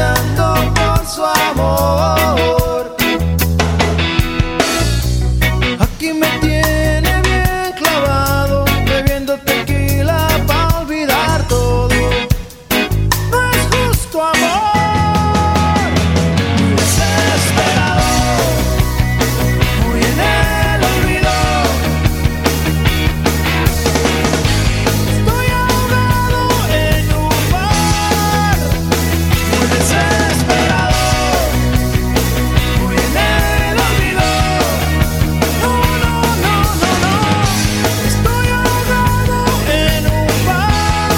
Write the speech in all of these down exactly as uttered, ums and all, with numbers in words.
soñando por su amor. Aquí me tiene bien clavado, bebiendo tequila para olvidar todo. No es justo, amor, desesperado, muy en el olvido. Estoy ahogado en un bar, muy desesperado, muy en el olvido. No, no, no, no, no. Estoy ahogado en un bar.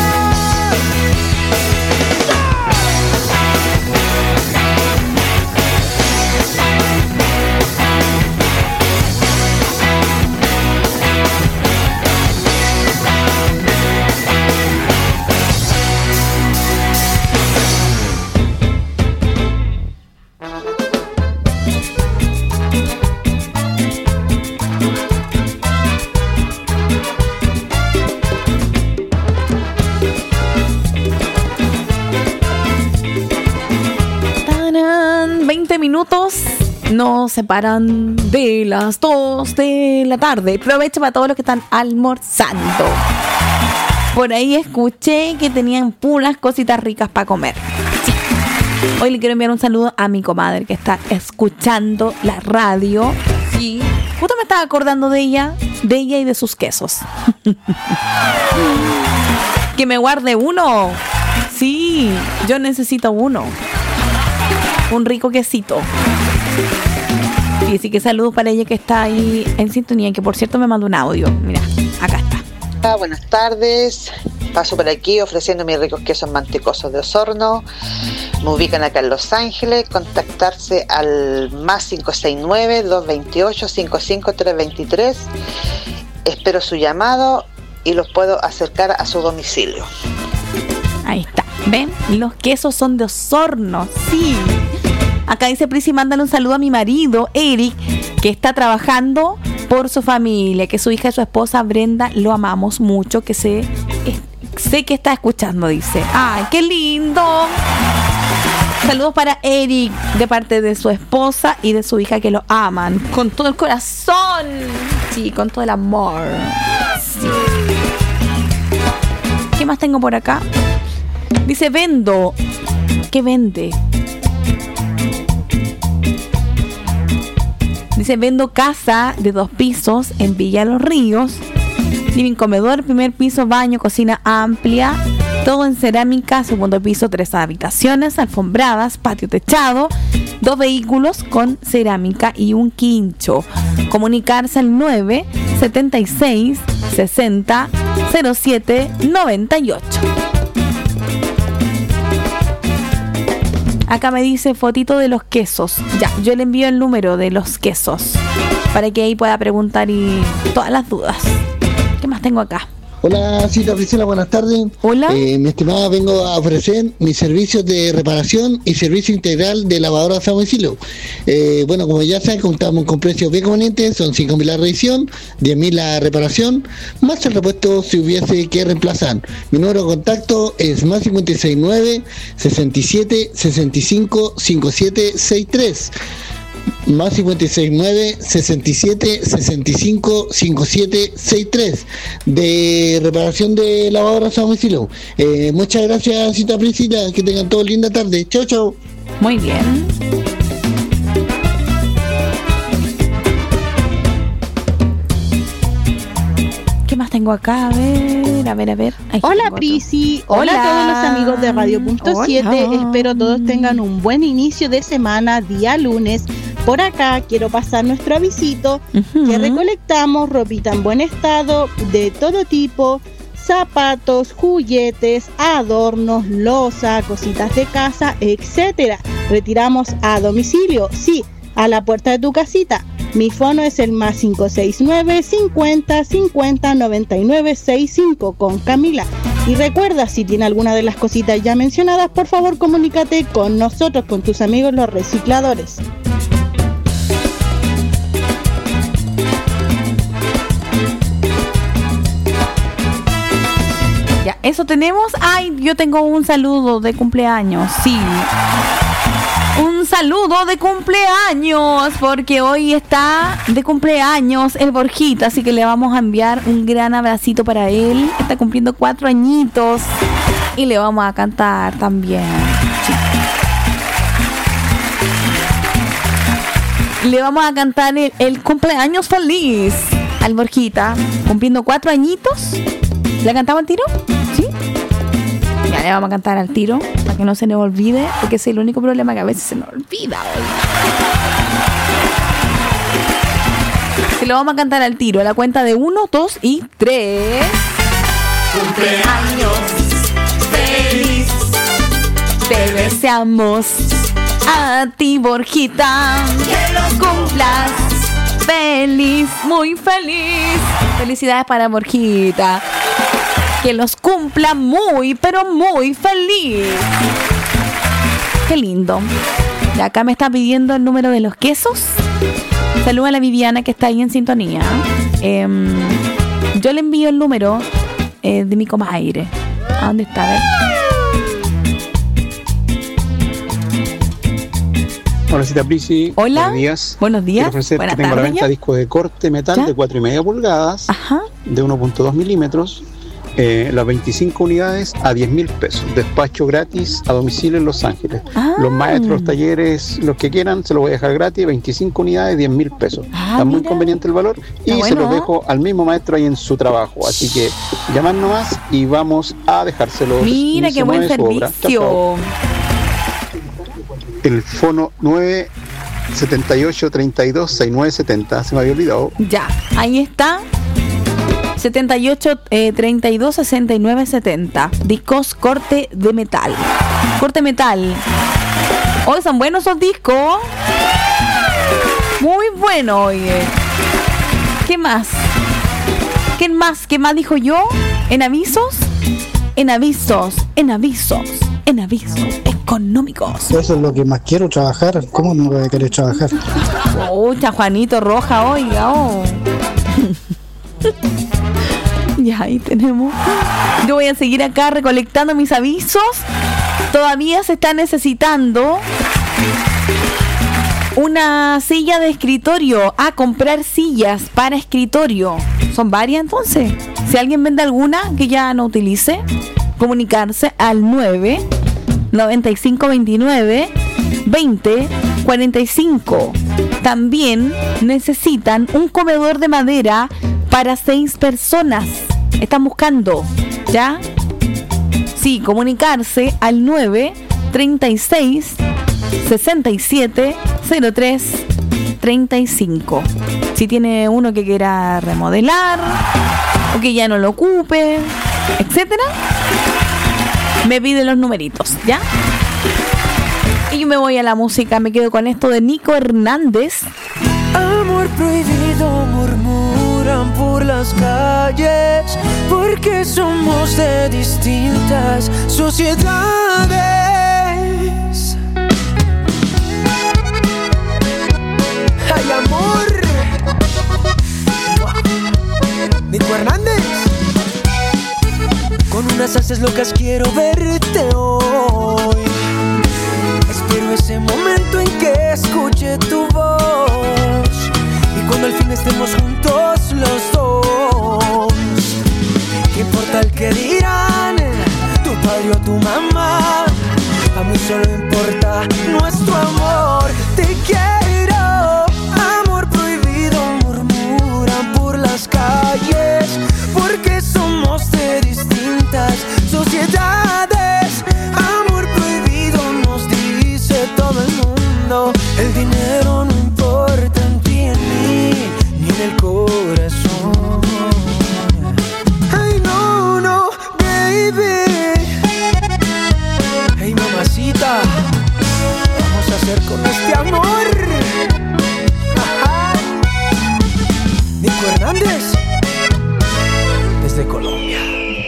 ¡Tarán! veinte minutos nos separan de las dos de la tarde. Aprovecho para todos los que están almorzando. Por ahí escuché que tenían puras cositas ricas para comer. Sí. Hoy le quiero enviar un saludo a mi comadre que está escuchando la radio. Sí. Justo me estaba acordando de ella, de ella y de sus quesos. Que me guarde uno. Sí, yo necesito uno. Un rico quesito. Y así que saludos para ella que está ahí en sintonía, que por cierto me mandó un audio. Mira, acá está. Ah, buenas tardes. Paso por aquí ofreciendo mis ricos quesos mantecosos de Osorno. Me ubican acá en Los Ángeles. Contactarse al más cinco seis nueve, dos dos ocho, cinco cinco tres dos tres. Espero su llamado y los puedo acercar a su domicilio. Ahí está. ¿Ven? Los quesos son de Osorno. Sí. Acá dice Prisi, mándale un saludo a mi marido, Eric, que está trabajando por su familia, que su hija y su esposa Brenda lo amamos mucho, que sé, es, sé que está escuchando, dice. ¡Ay, qué lindo! Saludos para Eric, de parte de su esposa y de su hija, que lo aman con todo el corazón. Sí, con todo el amor. Sí. ¿Qué más tengo por acá? Dice, vendo. ¿Qué vende? Dice, vendo casa de dos pisos en Villa Los Ríos. Living, comedor, primer piso, baño, cocina amplia. Todo en cerámica, segundo piso, tres habitaciones, alfombradas, patio techado, dos vehículos con cerámica y un quincho. Comunicarse al nueve setenta y seis sesenta cero siete noventa y ocho. Acá me dice fotito de los quesos. Ya, yo le envío el número de los quesos para que ahí pueda preguntar y todas las dudas. ¿Qué más tengo acá? Hola, Cita Priscila, buenas tardes. Hola. Eh, mi estimada, vengo a ofrecer mis servicios de reparación y servicio integral de lavadoras a domicilio. Eh, bueno, como ya saben, contamos con precios bien convenientes, son cinco mil la revisión, diez mil la reparación, más el repuesto si hubiese que reemplazar. Mi número de contacto es más cincuenta y seis nueve, sesenta y siete, sesenta y cinco, cincuenta y siete sesenta y tres. Más cincuenta y seis nueve, sesenta y siete, sesenta y cinco, cincuenta y siete sesenta y tres de reparación de lavadoras a domicilio. Eh, muchas gracias, Cita Priscila, que tengan todo linda tarde. Chau, chau. Muy bien. ¿Qué más tengo acá? A ver, a ver, a ver. Ay, hola Prisi, hola. hola a todos los amigos de Radio Punto siete. Espero todos tengan un buen inicio de semana, día lunes. Por acá quiero pasar nuestro avisito, uh-huh. que recolectamos ropita en buen estado, de todo tipo, zapatos, juguetes, adornos, loza, cositas de casa, etcétera. Retiramos a domicilio, sí, a la puerta de tu casita. Mi fono es el más cinco seis nueve, cincuenta, cincuenta, noventa y nueve sesenta y cinco con Camila. Y recuerda, si tiene alguna de las cositas ya mencionadas, por favor comunícate con nosotros, con tus amigos los recicladores. eso tenemos. Ay, yo tengo un saludo de cumpleaños, sí. Un saludo de cumpleaños, porque hoy está de cumpleaños el Borjita, así que le vamos a enviar un gran abracito para él. Está cumpliendo cuatro añitos y le vamos a cantar también. Sí. Le vamos a cantar el, el cumpleaños feliz al Borjita, cumpliendo cuatro añitos. ¿Le cantamos al tiro? ¿Sí? Ya le vamos a cantar al tiro, para que no se nos olvide, porque ese es el único problema, que a veces se nos olvida hoy. Se lo vamos a cantar al tiro, a la cuenta de uno, dos y tres. Cumpleaños feliz, te deseamos a ti, Borjita, que los cumplas feliz, muy feliz. Felicidades para Borjita. Que los cumpla muy, pero muy feliz. Qué lindo. Y acá me está pidiendo el número de los quesos. Saluda a la Viviana, que está ahí en sintonía. Eh, yo le envío el número eh, de mi comadre. ¿A dónde está? A ver. Hola, Cita Prisi. Hola. Buenos días. Buenos días. Quiero ofrecer Buenas que tengo a la tardes, venta ya. disco de corte metal ¿Ya? de cuatro y media pulgadas, Ajá. de uno punto dos milímetros. Eh, las veinticinco unidades a diez mil pesos. Despacho gratis a domicilio en Los Ángeles. Ah. Los maestros, los talleres, los que quieran, se los voy a dejar gratis. veinticinco unidades, diez mil pesos. Ah, Está muy mira. conveniente el valor. Y Está se bueno, los ¿eh? dejo al mismo maestro ahí en su trabajo. Así que llamad nomás y vamos a dejárselos. Mira y qué se buen mueve su obra. Chao, servicio. chao. El fono nueve setenta y ocho treinta y dos sesenta y nueve setenta. Se me había olvidado. Ya, ahí está. setenta y ocho, eh, treinta y dos, sesenta y nueve, setenta. Discos corte de metal. Corte metal. Hoy son buenos esos discos. Muy bueno, oye. ¿Qué más? ¿Qué más? ¿Qué más dijo yo? ¿En avisos? En avisos, en avisos, en avisos económicos. Eso es lo que más quiero, trabajar. ¿Cómo no voy a querer trabajar? Pucha, Juanito Roja, oiga, oh. Ya, ahí tenemos. Yo voy a seguir acá recolectando mis avisos. Todavía se está necesitando una silla de escritorio. A comprar sillas para escritorio. Son varias entonces. Si alguien vende alguna que ya no utilice, comunicarse al nueve noventa y cinco veintinueve veinte cuarenta y cinco. También necesitan un comedor de madera para seis personas. Están buscando, ¿ya? Sí, comunicarse al nueve treinta y seis sesenta y siete cero tres treinta y cinco. Si tiene uno que quiera remodelar o que ya no lo ocupe, etcétera, me pide los numeritos, ¿ya? Y yo me voy a la música, me quedo con esto de Nico Hernández. Amor prohibido murmuran por las calles, porque somos de distintas sociedades. ¡Ay, amor! Nico Hernández. Con unas haces locas quiero verte hoy. Espero ese momento en que escuche tu voz, y cuando al fin estemos juntos los dos. ¿Qué importa el que dirán tu padre o tu mamá? A mí solo importa nuestro amor. Te quiero, amor prohibido murmuran por las calles, porque somos de distintas sociedades. Amor prohibido nos dice todo el mundo. El dinero no importa en ti, en mí, ni en el corazón. Ay, no, no, baby. Hey, mamacita, vamos a hacer con este amor. Ajá. Nico Hernández, desde Colombia.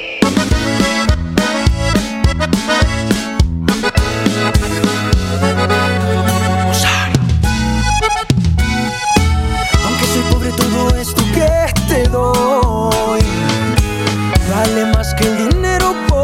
Aunque soy pobre, todo esto que te doy vale más que el dinero por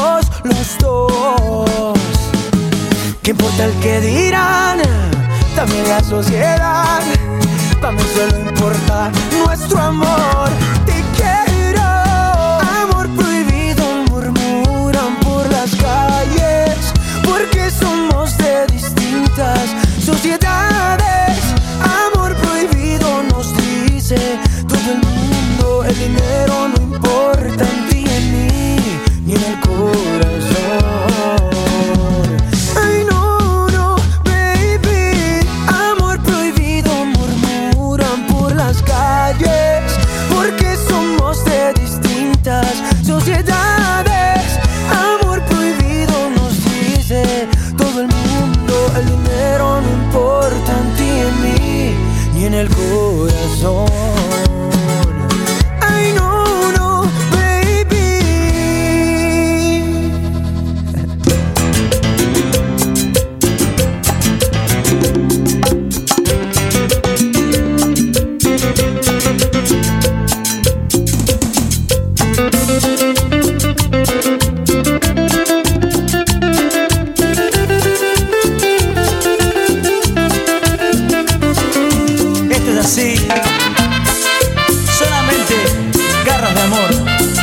juntos los dos. ¿Qué importa el que dirán? También la sociedad. También solo importa nuestro amor. Te quiero. Amor prohibido murmuran por las calles, porque somos de distintas sociedades. Amor prohibido nos dice todo el mundo. El dinero no importa en ti, en mí, ni en el corazón. Ay, no, no, baby. Amor prohibido murmuran por las calles, porque somos de distintas sociedades. Amor prohibido nos dice todo el mundo. El dinero no importa en ti, en mí, ni en el corazón. Ay, no, no, baby. Esto es así, solamente garras de amor.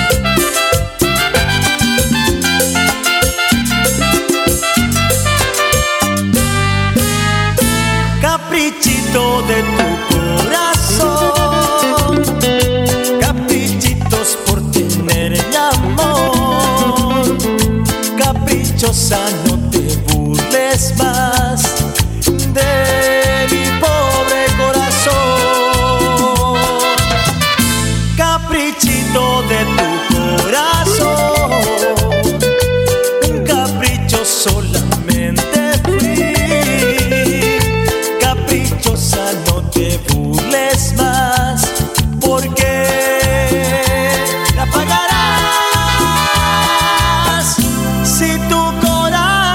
Caprichito de tu corazón, caprichitos por tener mi amor. Caprichosa, no te burles más de mi pobre corazón. Caprichito de tu corazón, un capricho solamente fui. Caprichosa, no te burles más, porque la pagarás si tu corazón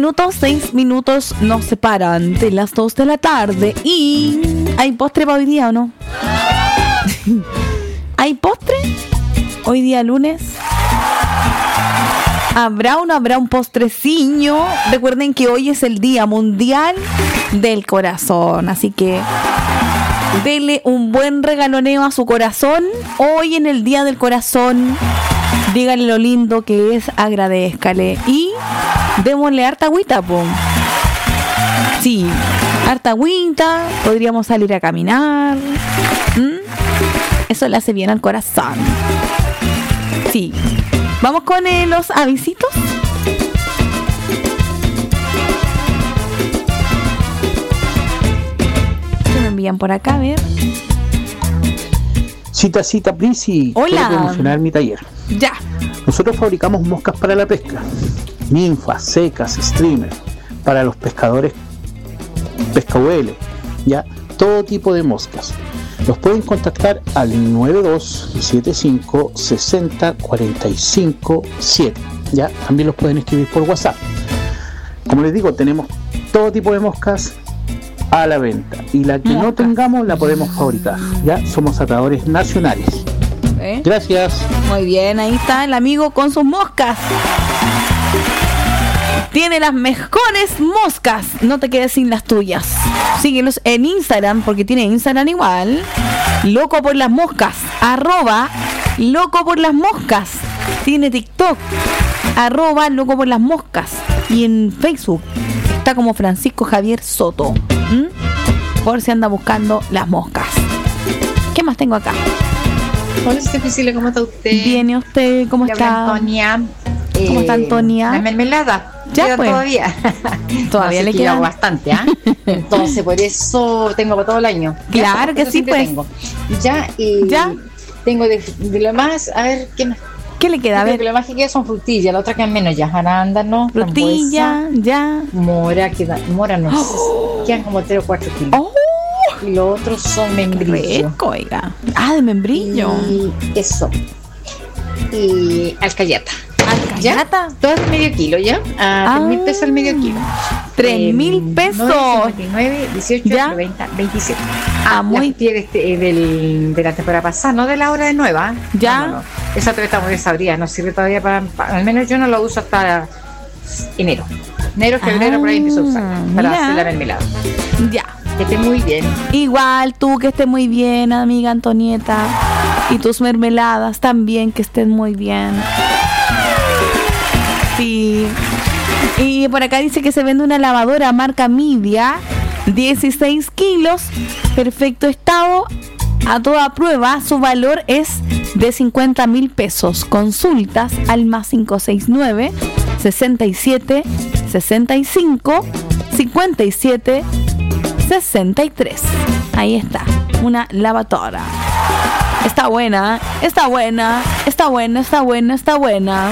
minutos, seis minutos nos separan de las dos de la tarde. Y ¿hay postre para hoy día o no? ¿Hay postre? Hoy día lunes. ¿Habrá o no habrá un postreciño? Recuerden que hoy es el Día Mundial del Corazón, así que dele un buen regaloneo a su corazón. Hoy en el Día del Corazón, dígale lo lindo que es, agradézcale. Y démosle harta agüita, po. Sí, harta agüita, podríamos salir a caminar. ¿Mm? Eso le hace bien al corazón. Sí. Vamos con eh, los avisitos. ¿Qué me envían por acá? A ver. Cita, cita, Prisi. Hola. Quiero promocionar mi taller. Ya. Nosotros fabricamos moscas para la pesca. Ninfas, secas, streamer. Para los pescadores pescahueles. Ya. Todo tipo de moscas. Los pueden contactar al nueve dos siete cinco seis cero cuatro cinco siete. Ya, también los pueden escribir por WhatsApp. Como les digo, tenemos todo tipo de moscas a la venta. Y la que moscas no tengamos la podemos fabricar. Ya, somos atadores nacionales. ¿Eh? Gracias. Muy bien, ahí está el amigo con sus moscas. Tiene las mejores moscas. No te quedes sin las tuyas. Síguenos en Instagram, porque tiene Instagram igual. Loco por las moscas. Arroba Loco por las moscas. Tiene TikTok. Arroba Loco por las moscas. Y en Facebook está como Francisco Javier Soto. ¿Mm? Por si anda buscando las moscas. ¿Qué más tengo acá? Hola, Priscila, ¿cómo está usted? Viene usted, ¿cómo está? Antonia. ¿Cómo está Antonia? La mermelada. Ya pues. Todavía. Todavía no, le queda bastante, ¿ah? ¿eh? Entonces, por eso tengo para todo el año. Claro que sí, pues. Tengo. Ya, y ya. Tengo de, de lo más, a ver, ¿qué más? ¿Qué le queda? A ver. Lo más que queda son frutillas, la otra que es menos ya, arándano, frutilla, ya. Mora, queda, mora no oh. sé, quedan como tres o cuatro kilos. Oh. Y los otros son membrillo. Rico, oiga. Ah, de membrillo. Y eso. Y alcayata. ¿Alcayata? Todo es medio kilo, ¿ya? A ah, tres mil pesos el medio kilo. Tres mil pesos. noventa y nueve, dieciocho, noventa, veintisiete. Ah, muy. La de, este, del, de la temporada pasada, no de la hora de nueva. Ya. No, no, no. Esa todavía está muy desabrida, no sirve todavía para, para. Al menos yo no lo uso hasta enero. Enero, febrero, ah, por ahí empiezo a usar. Para mira. Hacer la mermelada. Ya. Que esté muy bien. Igual tú, que esté muy bien, amiga Antonieta. Y tus mermeladas también, que estén muy bien. Sí. Y por acá dice que se vende una lavadora marca Media, dieciséis kilos, perfecto estado, a toda prueba. Su valor es de cincuenta mil pesos. Consultas al más cinco seis nueve, sesenta y siete, sesenta y cinco, cincuenta y siete, sesenta y tres. Ahí está, una lavadora. Está buena, está buena, está buena, está buena, está buena.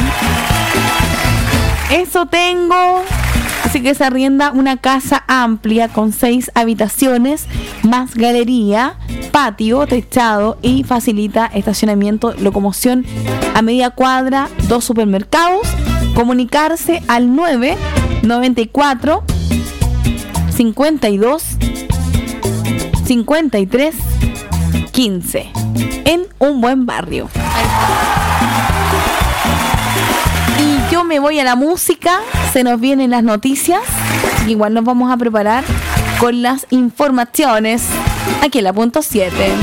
Eso tengo. Así que se arrienda una casa amplia con seis habitaciones, más galería, patio, techado y facilita estacionamiento, locomoción a media cuadra, dos supermercados. Comunicarse al nueve noventa y cuatro cincuenta y dos cincuenta y tres quince en un buen barrio. Y yo me voy a la música, se nos vienen las noticias, igual nos vamos a preparar con las informaciones aquí en la punto siete.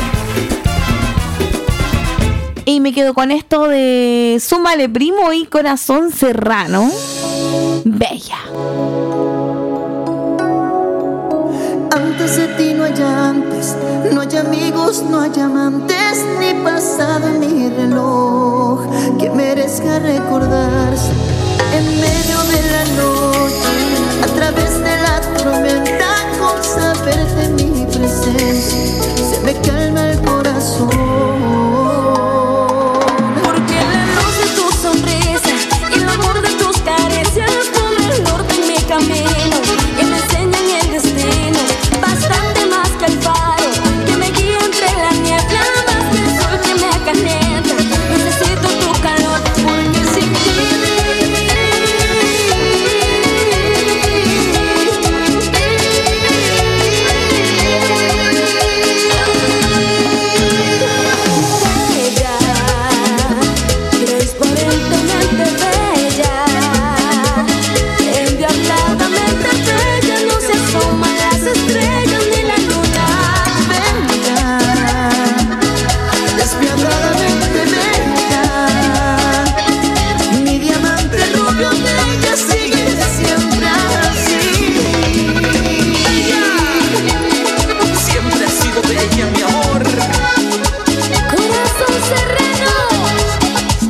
Y me quedo con esto de Súmale Primo y Corazón Serrano. Bella. Antes de ti no hay antes, no hay amigos, no hay amantes, ni pasado en mi reloj que merezca recordarse. En medio de la noche, a través de la tormenta, con saberte